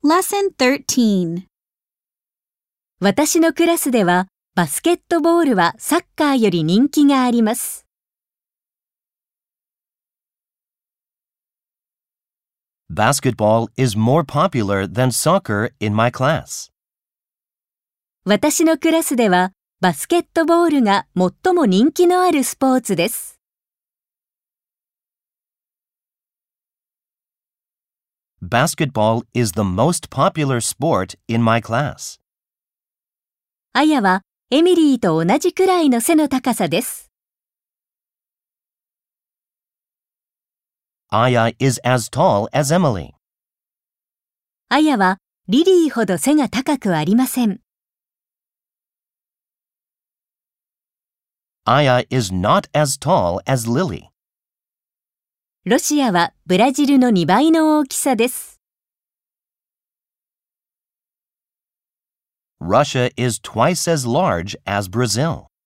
Lesson 13. 私のクラスではバスケットボールはサッカーより人気があります。 Basketball is more popular than soccer in my class. 私のクラスではバスケットボールが最も人気のあるスポーツです。 Basketball is the most popular sport in my class. あやはエミリーと同じくらいの背の高さです。 Aya is as tall as Emily. あやはリリーほど背が高くありません。 Aya is not as tall as Lily. ロシアはブラジルの2倍の大きさです。 Russia is twice as large as Brazil.